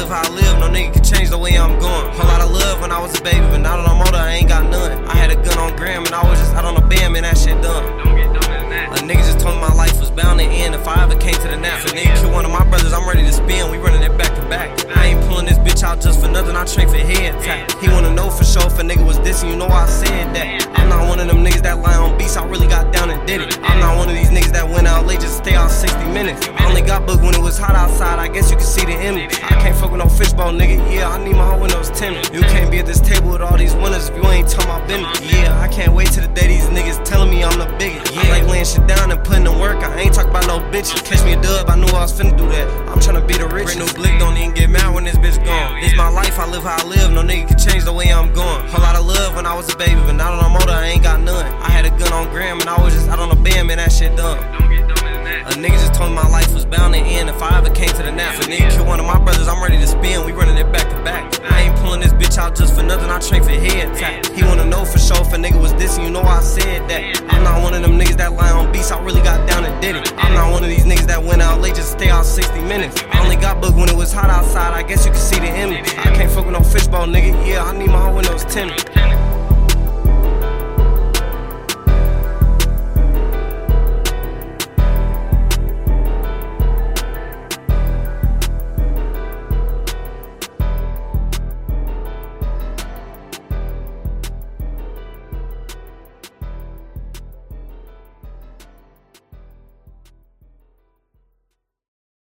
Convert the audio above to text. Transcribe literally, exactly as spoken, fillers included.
live how I live, no nigga can change the way I'm going. Whole lot of love when I was a baby, but now that I'm older, I ain't got none. I had a gun on Graham and I was just out on the bam and that shit done. Don't get dumber than that. A nigga just told me my life was bound to end if I ever came to the nap. If a nigga kill one of my brothers, I'm ready to spin, we running it back to back. I ain't pulling this bitch out just for nothing, I train for head tap. He wanna know for sure if a nigga was dissing, you know I said that. I'm not one of them niggas that lie on beats, I really got down and did it. I'm not one of these niggas that went out late just stay out sixty minutes. I only got booked when it was hot outside, I guess you can see the image. I can't fuck with no fishbowl nigga, yeah, I need my whole windows tinted. You can't be at this table with all these winners if you ain't talking about business. Yeah, I can't wait till the day these niggas telling me I'm the biggest. Yeah, I like laying shit down and putting in work, I ain't talking about no bitches. Catch me a dub, I knew I was finna do that. I'm tryna be the richest. Brand new blick, don't even get mad when this bitch gone. This my life, I live how I live, no nigga can change the way I'm going. Whole lot of love when I was a baby, but now that I'm older, I ain't got none. I had a gun on Graham and I was just out on the bam and that shit done. Don't get dumber than that. A nigga just told me my life was bound to end if I ever came to the nap. If a nigga kill one of my brothers, I'm ready to spin, we running it back to back. I ain't pulling this bitch out just for nothing, I train for head tap. He wanna know for sure if a nigga was dissing, you know I said that. I'm not one of them niggas that lie on beats, I really got down and did it. I'm not one of these niggas that went out late just stay out sixty minutes. I only got booked when it was hot outside, I guess you can see the image. I can't fuck with no fishbowl nigga, yeah, I need my whole windows tinted.